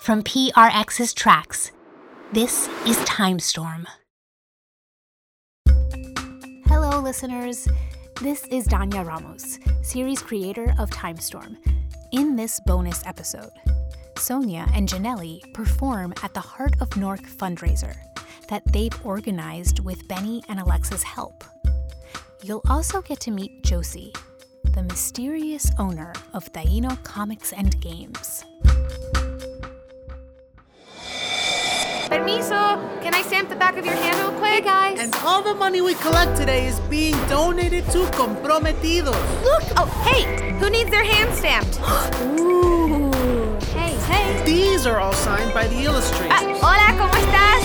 From PRX's tracks, this is Timestorm. Hello, listeners. This is Danya Ramos, series creator of Timestorm. In this bonus episode, Sonia and Janelli perform at the Heart of Nork fundraiser that they've organized with Benny and Alexa's help. You'll also get to meet Josie, the mysterious owner of Taino Comics and Games. Permiso, can I stamp the back of your hand real quick? Hey guys! And all the money we collect today is being donated to Comprometidos. Look! Oh, hey! Who needs their hand stamped? Ooh! Hey! These are all signed by the illustrators. Hola, ¿cómo estás?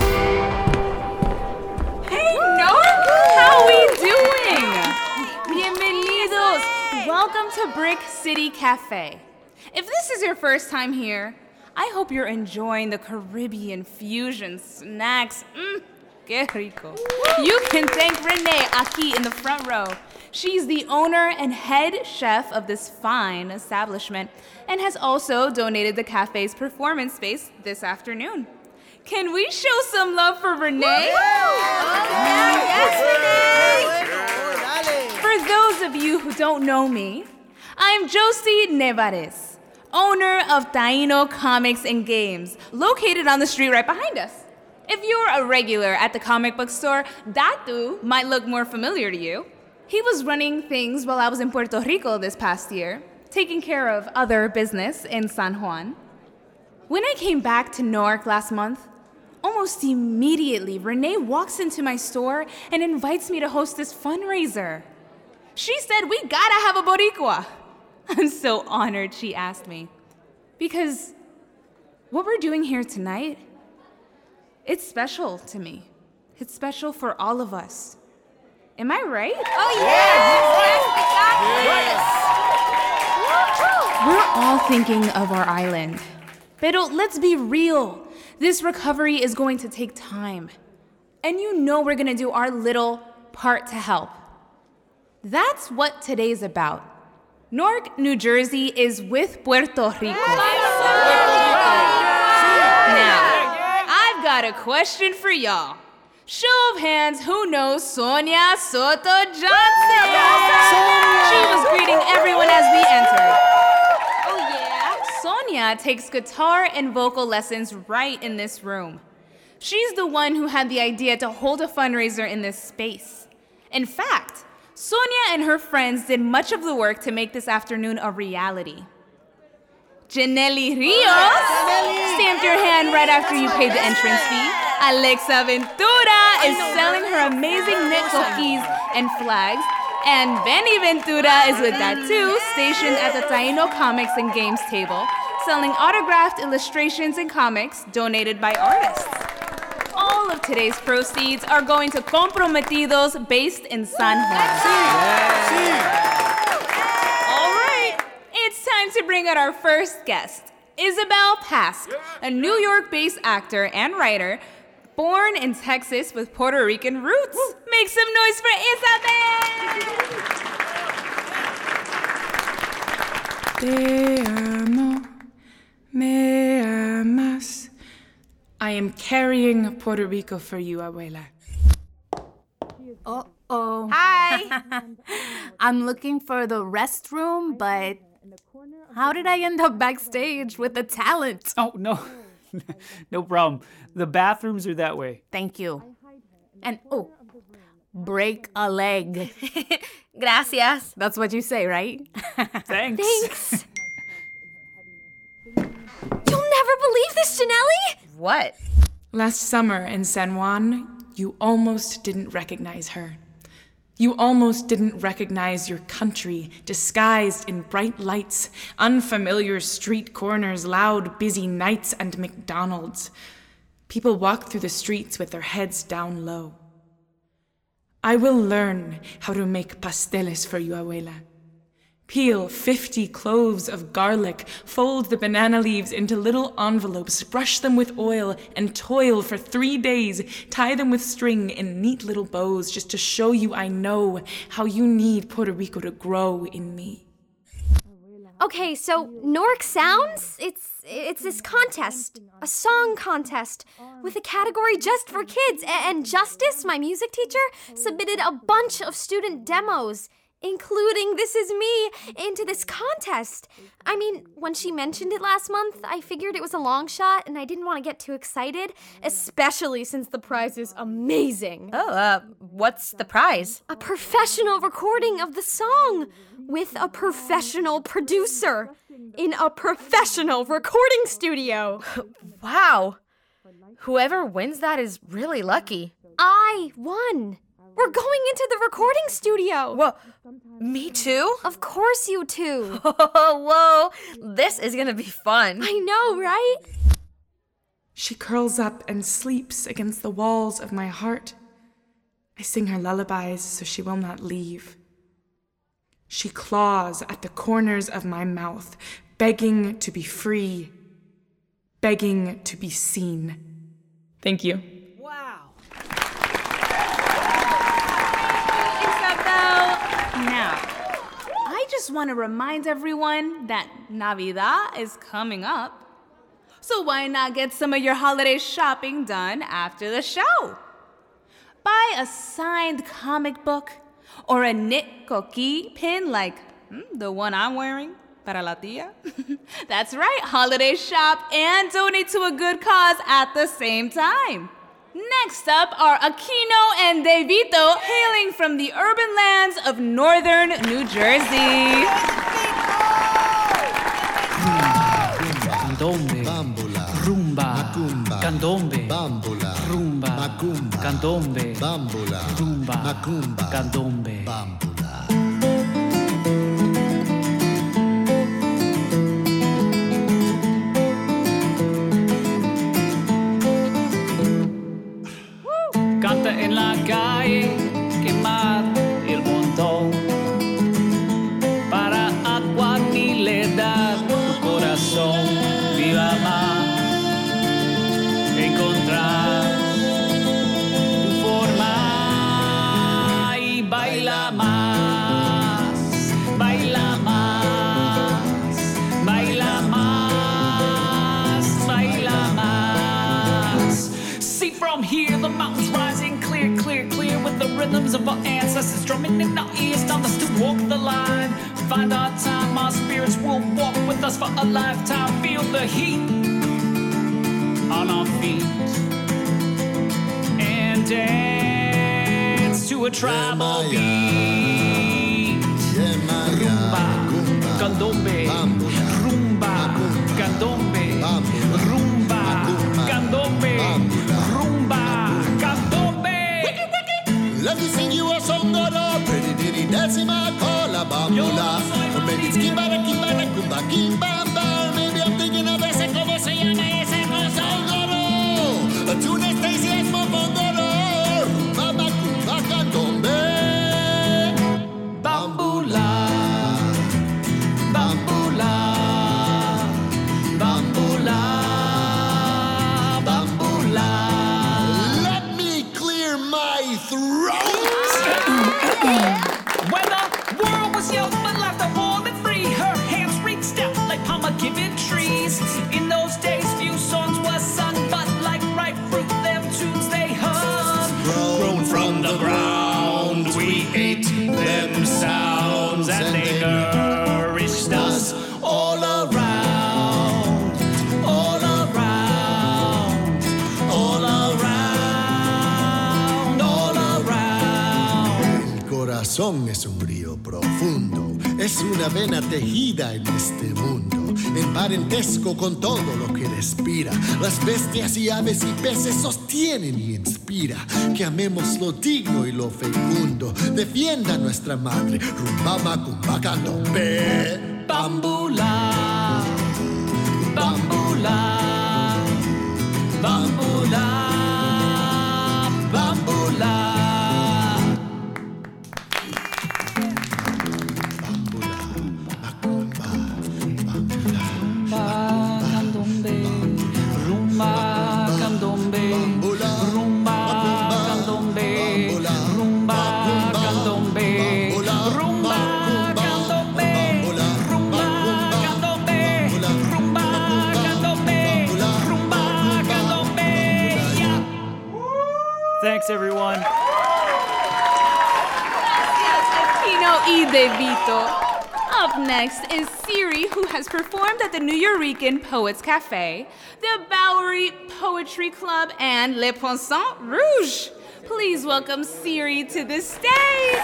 Hey, Nork! How we doing? Bienvenidos! Welcome to Brick City Cafe. If this is your first time here, I hope you're enjoying the Caribbean fusion snacks. Qué rico. You can thank Renee aquí in the front row. She's the owner and head chef of this fine establishment and has also donated the cafe's performance space this afternoon. Can we show some love for Renee? Yes, For those of you who don't know me, I'm Josie Nevares, owner of Taino Comics and Games, located on the street right behind us. If you're a regular at the comic book store, Datu might look more familiar to you. He was running things while I was in Puerto Rico this past year, taking care of other business in San Juan. When I came back to Newark last month, almost immediately, Renee walks into my store and invites me to host this fundraiser. She said, we gotta have a Boricua. I'm so honored she asked me. Because what we're doing here tonight, it's special to me. It's special for all of us. Am I right? Oh, yes! We're all thinking of our island. Pero let's be real. This recovery is going to take time. And you know we're gonna do our little part to help. That's what today's about. Newark, New Jersey is with Puerto Rico. Now, I've got a question for y'all. Show of hands, who knows Sonia Soto Johnson? She was greeting everyone as we entered. Oh yeah? Sonia takes guitar and vocal lessons right in this room. She's the one who had the idea to hold a fundraiser in this space. In fact, Sonia and her friends did much of the work to make this afternoon a reality. Janelli Rios stamped your hand right after you paid the entrance fee. Alexa Ventura is selling her amazing knit cookies and flags. And Benny Ventura is with that too, stationed at the Taino Comics and Games table, selling autographed illustrations and comics donated by artists. All of today's proceeds are going to Comprometidos based in San Juan. All right, it's time to bring out our first guest, Isabel Pask, a New York-based actor and writer, born in Texas with Puerto Rican roots. Make some noise for Isabel! Te amo, me amas. I am carrying Puerto Rico for you, abuela. Uh-oh. Hi! I'm looking for the restroom, but how did I end up backstage with the talent? Oh, no. No problem. The bathrooms are that way. Thank you. And, break a leg. Gracias. That's what you say, right? Thanks. Thanks. You'll never believe this, Janelli! What? Last summer in San Juan, you almost didn't recognize her. You almost didn't recognize your country, disguised in bright lights, unfamiliar street corners, loud, busy nights, and McDonald's. People walk through the streets with their heads down low. I will learn how to make pasteles for you, abuela. Peel 50 cloves of garlic, fold the banana leaves into little envelopes, brush them with oil, and toil for 3 days, tie them with string in neat little bows just to show you I know how you need Puerto Rico to grow in me. Okay, so Nork Sounds, it's this contest, a song contest, with a category just for kids. And Justice, my music teacher, submitted a bunch of student demos, including This Is Me, into this contest. I mean, when she mentioned it last month, I figured it was a long shot, and I didn't want to get too excited, especially since the prize is amazing. Oh, what's the prize? A professional recording of the song with a professional producer in a professional recording studio. Wow. Whoever wins that is really lucky. I won. We're going into the recording studio. Whoa, me too? Of course you too. Whoa, this is gonna be fun. I know, right? She curls up and sleeps against the walls of my heart. I sing her lullabies so she will not leave. She claws at the corners of my mouth, begging to be free, begging to be seen. Thank you. Wow. Isabel, now, I just want to remind everyone that Navidad is coming up. So why not get some of your holiday shopping done after the show? Buy a signed comic book or a knit coquille pin like the one I'm wearing para la tía. That's right, holiday shop and donate to a good cause at the same time. Next up are Aquino and Devito, hailing from the urban lands of northern New Jersey. Candombe, Bambola, rumba, macumba, candombe, bambola, rumba, macumba, candombe, bambola, rumba, macumba, candombe. bambola. Canta en la calle, quemar el montón. Para agua ni le da tu corazón. Viva más, encontrar tu forma y baila más, baila más, baila más, baila más. See from here the mountains rising clear, clear, clear with the rhythms of our ancestors drumming in our ears, telling us to walk the line. Find our time, our spirits will walk with us for a lifetime. Feel the heat on our feet and dance to a tribal beat. Rumba, candombe, rumba, candombe, rumba, candombe, rumba, candombe. Let me sing you a song, pretty diddy decima cola bambula. Maybe it's kimbara, kimbara, kumba, kimbamba. Maybe I'm thinking of ese, ¿cómo se llama ese cosa? Ongoro. Tuna Stacy es mofongoro. Rumba, macumba, candombe. Bambula, bambula, bambula, bambula. Let me clear my throat. When the world was young but left her warm and free, her hands reached out like pomegranate trees. In those days, few songs were sung, but like ripe fruit, them tunes they hung. Grown from the ground, we ate them sounds, and they nourished us all around, all around, all around, all around. El corazón es un río profundo, es una vena tejida en este mundo, en parentesco con todo lo que respira. Las bestias y aves y peces sostienen y inspira que amemos lo digno y lo fecundo. Defienda nuestra madre, rumba, macumba, candombe. Bambula, bambula, bambula, bambula. Rumba, candombe, rumba, candombe, rumba, candombe, rumba, candombe, rumba, Thanks, everyone. Aquino y De Vito. Up next is Siri, who has performed at the Nuyorican Poets Cafe, the Bowery Poetry Club, and Le Poisson Rouge. Please welcome Siri to the stage.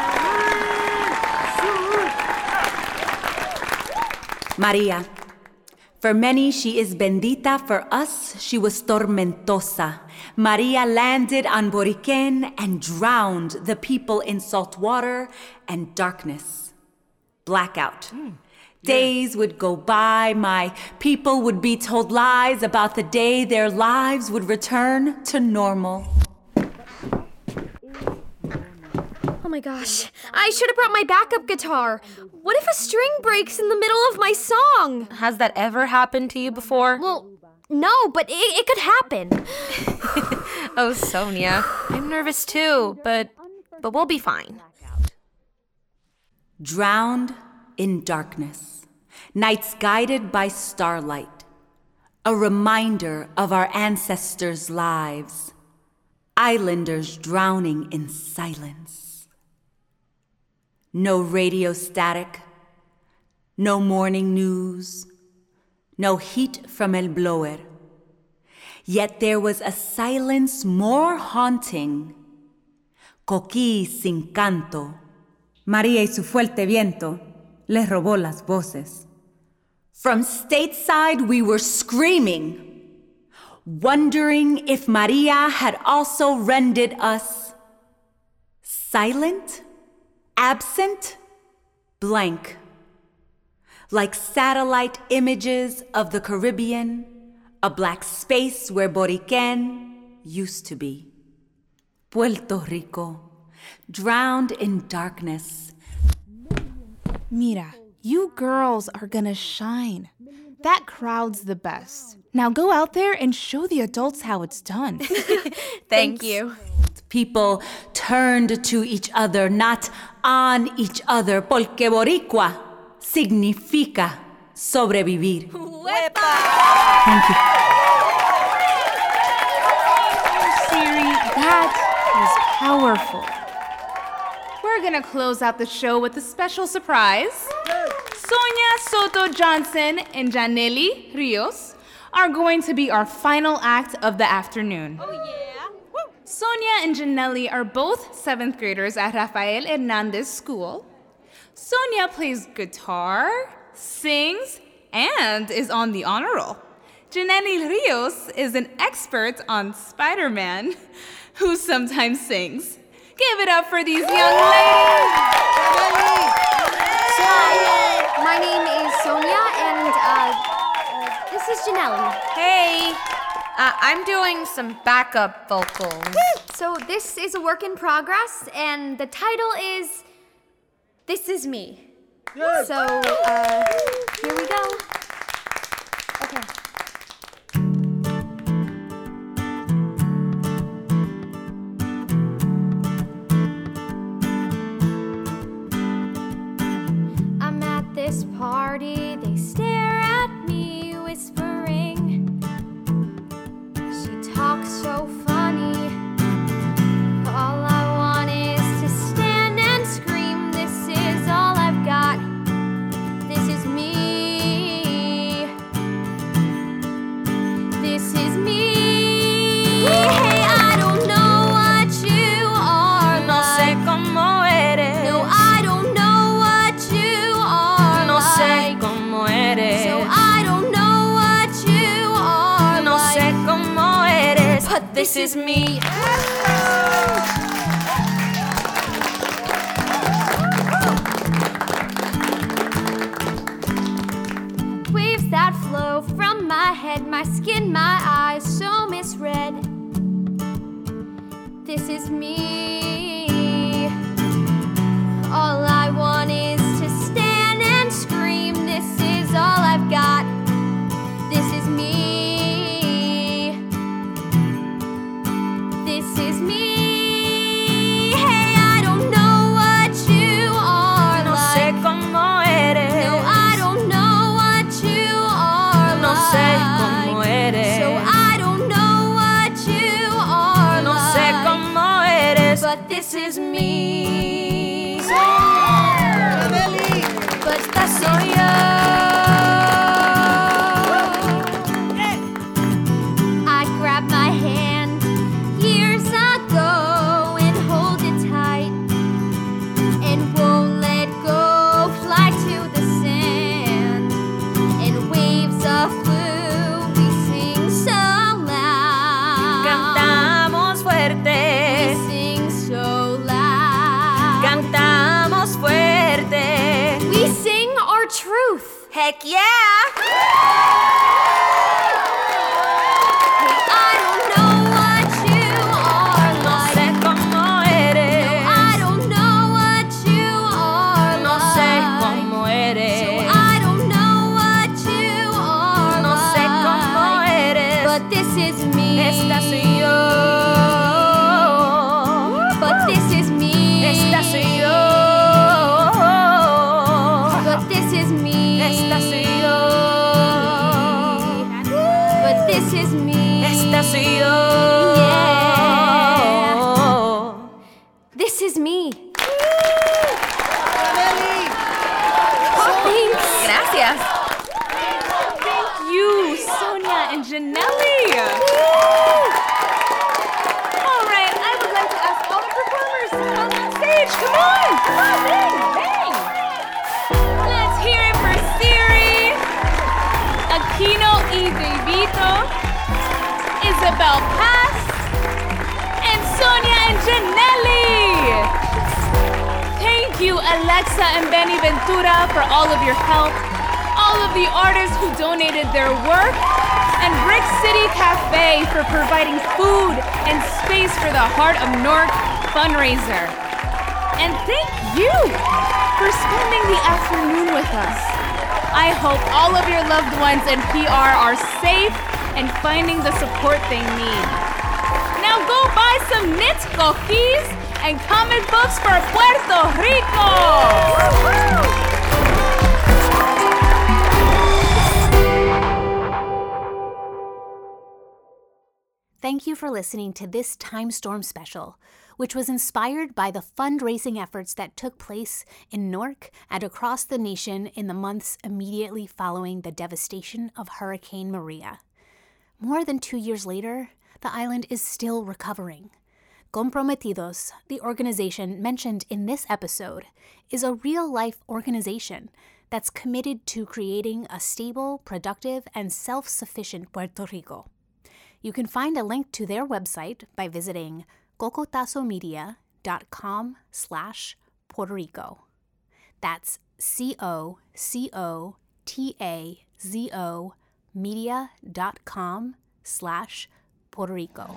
Maria. For many, she is bendita. For us, she was tormentosa. Maria landed on Boriquen and drowned the people in salt water and darkness. Blackout. Days would go by. My people would be told lies about the day their lives would return to normal. Oh my gosh, I should have brought my backup guitar. What if a string breaks in the middle of my song? Has that ever happened to you before? Well, no, but it could happen. Oh, Sonia, I'm nervous too, but we'll be fine. Drowned in darkness, nights guided by starlight, a reminder of our ancestors' lives, islanders drowning in silence. No radio static, no morning news, no heat from el blower. Yet there was a silence more haunting. Coquí sin canto. María y su fuerte viento les robó las voces. From stateside we were screaming, wondering if Maria had also rendered us silent, absent, blank, like satellite images of the Caribbean, a black space where Boriquen used to be. Puerto Rico, drowned in darkness. Mira, you girls are gonna shine. That crowd's the best. Now go out there and show the adults how it's done. Thank you. People turned to each other, not on each other, porque Boricua significa sobrevivir. Thank you. Siri, that was powerful. We're gonna close out the show with a special surprise. Sonia Soto Johnson and Janely Rios are going to be our final act of the afternoon. Oh, yeah. Sonia and Janely are both 7th graders at Rafael Hernandez School. Sonia plays guitar, sings, and is on the honor roll. Janely Rios is an expert on Spider-Man who sometimes sings. Give it up for these young ladies. My name is Sonia, and this is Janely. Hey, I'm doing some backup vocals. So this is a work in progress, and the title is This Is Me. So, here we go. Okay. I'm at this party, they stare at me, whispering. She talks so funny. All I want is to stand and scream. This is all I've got. This is me. This is me. Hey, I don't know what you are No sé like. cómo eres. No, I don't know what you are No sé like. cómo eres. So I don't know what you are No like. sé cómo eres. But this is me. Waves that flow from my head, my skin, my eyes, so misread. This is me. All I want is to stand and scream. This is all I've got. This is me. This is me. Hey, I don't know what you are No like. sé cómo eres. No, I don't know what you are No sé like. cómo eres. So I don't know what you are No sé like. cómo Heck yeah! I don't know what you are like. No sé cómo eres. I don't know what you are No sé like. cómo eres. I don't know what you are No sé cómo like. eres. But this is me. Esta soy yo. But this is me. Esta soy yo. But this is me. Esta soy yo. But this is me. Esta soy yo. Yeah. This is me. Thanks. Gracias. Thank you, Sonia and Janelli. All right, I would like to ask all the performers to come on stage. Come on, bang, bang. Let's hear it for Siri, Aquino y Davito, Isabel Paz, and Sonia and Janelli. Thank you, Alexa and Benny Ventura, for all of your help, all of the artists who donated their work, and Brick City Cafe for providing food and space for the Heart of Newark fundraiser. And thank you for spending the afternoon with us. I hope all of your loved ones in PR are safe and finding the support they need. Now go buy some knit cookies and comic books for Puerto Rico! Thank you for listening to this Time Storm special, which was inspired by the fundraising efforts that took place in Newark and across the nation in the months immediately following the devastation of Hurricane Maria. More than 2 years later, the island is still recovering. Comprometidos, the organization mentioned in this episode, is a real-life organization that's committed to creating a stable, productive, and self-sufficient Puerto Rico. You can find a link to their website by visiting cocotazomedia.com/Puerto Rico. That's COCOTAZO media.com/Puerto Rico.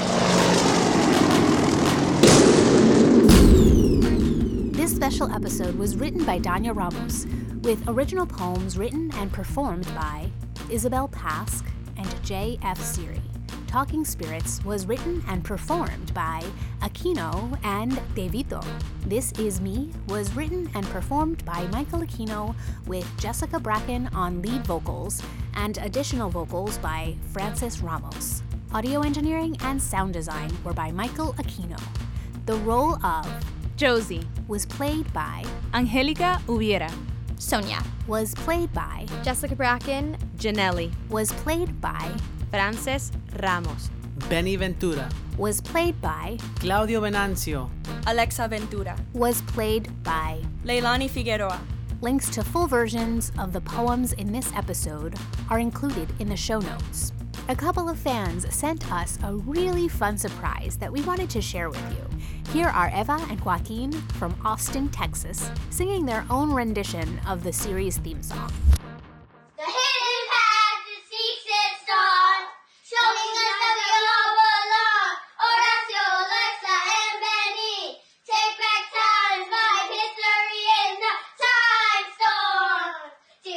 This special episode was written by Danya Ramos, with original poems written and performed by Isabel Pask and J.F. Siri. Talking Spirits was written and performed by Aquino and Davito. This Is Me was written and performed by Michael Aquino with Jessica Bracken on lead vocals and additional vocals by Francis Ramos. Audio engineering and sound design were by Michael Aquino. The role of Josie was played by Angelica Ubiera. Sonia. was played by Jessica Bracken. Janelli. was played by Frances Ramos. Benny Ventura. was played by Claudio Venancio. Alexa Ventura. was played by Leilani Figueroa. Links to full versions of the poems in this episode are included in the show notes. A couple of fans sent us a really fun surprise that we wanted to share with you. Here are Eva and Joaquin from Austin, Texas, singing their own rendition of the series theme song. The hidden path that seeks its dawn, showing us that we all belong. Horacio, Alexa, and Benny, take back time, find history in the time storm.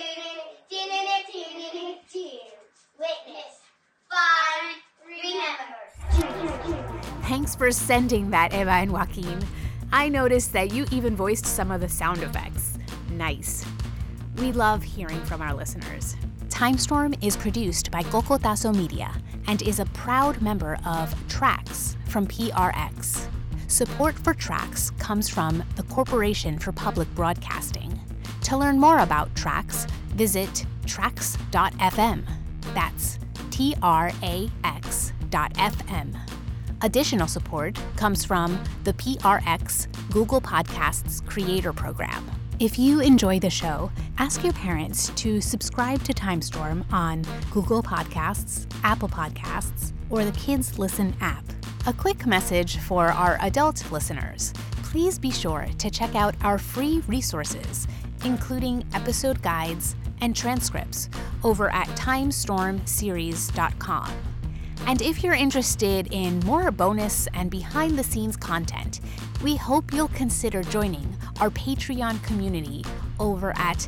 Witness, find, remember. Thanks for sending that, Eva and Joaquin. I noticed that you even voiced some of the sound effects. Nice. We love hearing from our listeners. Timestorm is produced by Cocotazo Media and is a proud member of TRAX from PRX. Support for TRAX comes from the Corporation for Public Broadcasting. To learn more about TRAX, visit trax.fm. That's TRAX.fm. Additional support comes from the PRX Google Podcasts Creator Program. If you enjoy the show, ask your parents to subscribe to Timestorm on Google Podcasts, Apple Podcasts, or the Kids Listen app. A quick message for our adult listeners. Please be sure to check out our free resources, including episode guides and transcripts over at timestormseries.com. And if you're interested in more bonus and behind-the-scenes content, we hope you'll consider joining our Patreon community over at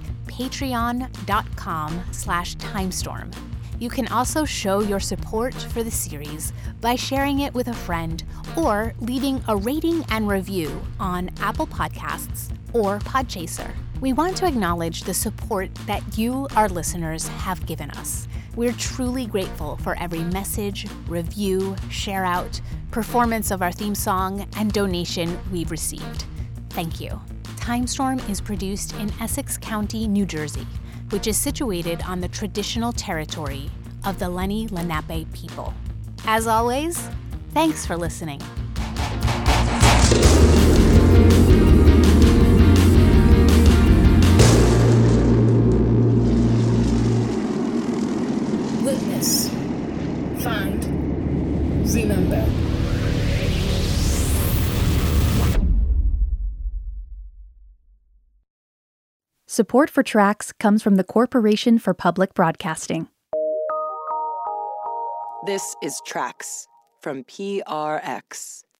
patreon.com/timestorm. You can also show your support for the series by sharing it with a friend or leaving a rating and review on Apple Podcasts or Podchaser. We want to acknowledge the support that you, our listeners, have given us. We're truly grateful for every message, review, share out, performance of our theme song, and donation we've received. Thank you. Timestorm is produced in Essex County, New Jersey, which is situated on the traditional territory of the Lenni Lenape people. As always, thanks for listening. Witness, find, remember. Support for Tracks comes from the Corporation for Public Broadcasting. This is Tracks from PRX.